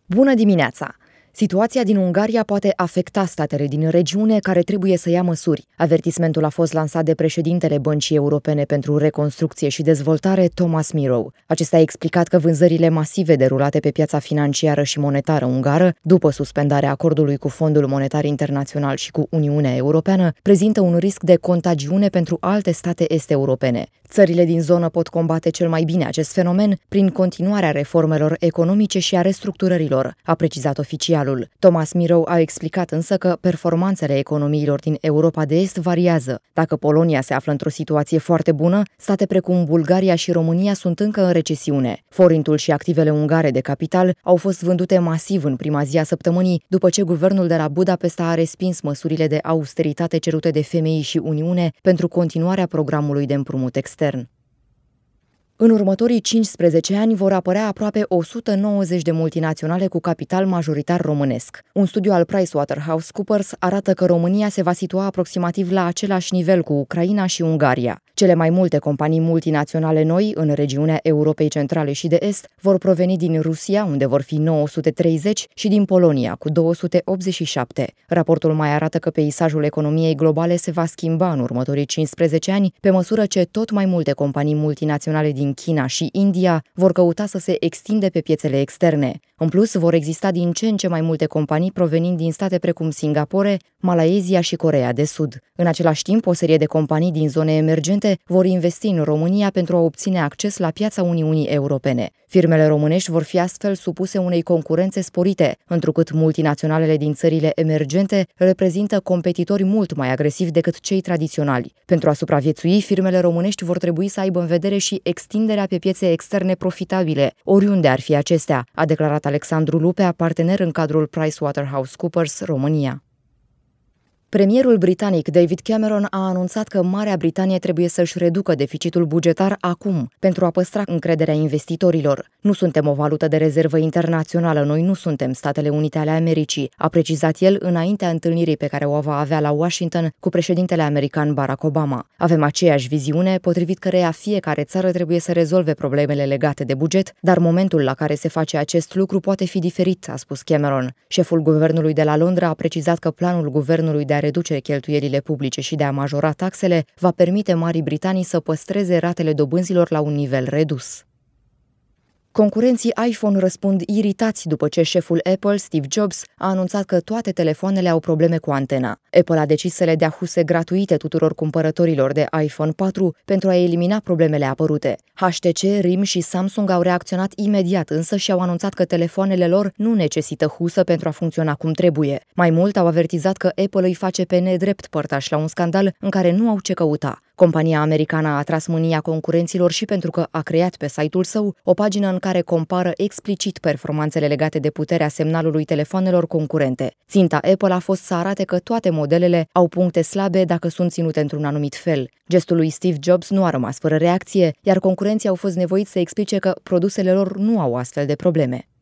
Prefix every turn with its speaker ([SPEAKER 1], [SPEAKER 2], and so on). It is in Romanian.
[SPEAKER 1] Bună dimineața! Situația din Ungaria poate afecta statele din regiune care trebuie să ia măsuri. Avertismentul a fost lansat de președintele Băncii Europene pentru Reconstrucție și Dezvoltare, Thomas Miro. Acesta a explicat că vânzările masive derulate pe piața financiară și monetară ungară, după suspendarea acordului cu Fondul Monetar Internațional și cu Uniunea Europeană, prezintă un risc de contagiune pentru alte state est-europene. Țările din zonă pot combate cel mai bine acest fenomen prin continuarea reformelor economice și a restructurărilor, a precizat oficialul. Thomas Miro a explicat însă că performanțele economiilor din Europa de Est variază. Dacă Polonia se află într-o situație foarte bună, state precum Bulgaria și România sunt încă în recesiune. Forintul și activele ungare de capital au fost vândute masiv în prima zi a săptămânii, după ce guvernul de la Budapesta a respins măsurile de austeritate cerute de FMI și Uniune pentru continuarea programului de împrumut extern. În următorii 15 ani vor apărea aproape 190 de multinaționale cu capital majoritar românesc. Un studiu al PricewaterhouseCoopers arată că România se va situa aproximativ la același nivel cu Ucraina și Ungaria. Cele mai multe companii multinaționale noi în regiunea Europei Centrale și de Est vor proveni din Rusia, unde vor fi 930, și din Polonia, cu 287. Raportul mai arată că peisajul economiei globale se va schimba în următorii 15 ani, pe măsură ce tot mai multe companii multinaționale din China și India vor căuta să se extinde pe piețele externe. În plus, vor exista din ce în ce mai multe companii provenind din state precum Singapore, Malaezia și Coreea de Sud. În același timp, o serie de companii din zone emergente vor investi în România pentru a obține acces la piața Uniunii Europene. Firmele românești vor fi astfel supuse unei concurențe sporite, întrucât multinaționalele din țările emergente reprezintă competitori mult mai agresivi decât cei tradiționali. Pentru a supraviețui, firmele românești vor trebui să aibă în vedere și extinderea pe piețe externe profitabile, oriunde ar fi acestea, a declarat Alexandru Lupea, partener în cadrul PricewaterhouseCoopers România. Premierul britanic David Cameron a anunțat că Marea Britanie trebuie să-și reducă deficitul bugetar acum, pentru a păstra încrederea investitorilor. Nu suntem o valută de rezervă internațională, noi nu suntem Statele Unite ale Americii, a precizat el înaintea întâlnirii pe care o va avea la Washington cu președintele american Barack Obama. Avem aceeași viziune, potrivit căreia fiecare țară trebuie să rezolve problemele legate de buget, dar momentul la care se face acest lucru poate fi diferit, a spus Cameron. Șeful guvernului de la Londra a precizat că planul guvernului de a reduce cheltuielile publice și de a majora taxele va permite Marii Britanii să păstreze ratele dobânzilor la un nivel redus. Concurenții iPhone răspund iritați după ce șeful Apple, Steve Jobs, a anunțat că toate telefoanele au probleme cu antena. Apple a decis să le dea huse gratuite tuturor cumpărătorilor de iPhone 4 pentru a elimina problemele apărute. HTC, RIM și Samsung au reacționat imediat însă și au anunțat că telefoanele lor nu necesită husă pentru a funcționa cum trebuie. Mai mult, au avertizat că Apple îi face pe nedrept părtași la un scandal în care nu au ce căuta. Compania americană a atras mânia concurenților și pentru că a creat pe site-ul său o pagină în care compară explicit performanțele legate de puterea semnalului telefonelor concurente. Ținta Apple a fost să arate că toate modelele au puncte slabe dacă sunt ținute într-un anumit fel. Gestul lui Steve Jobs nu a rămas fără reacție, iar concurenții au fost nevoiți să explice că produsele lor nu au astfel de probleme.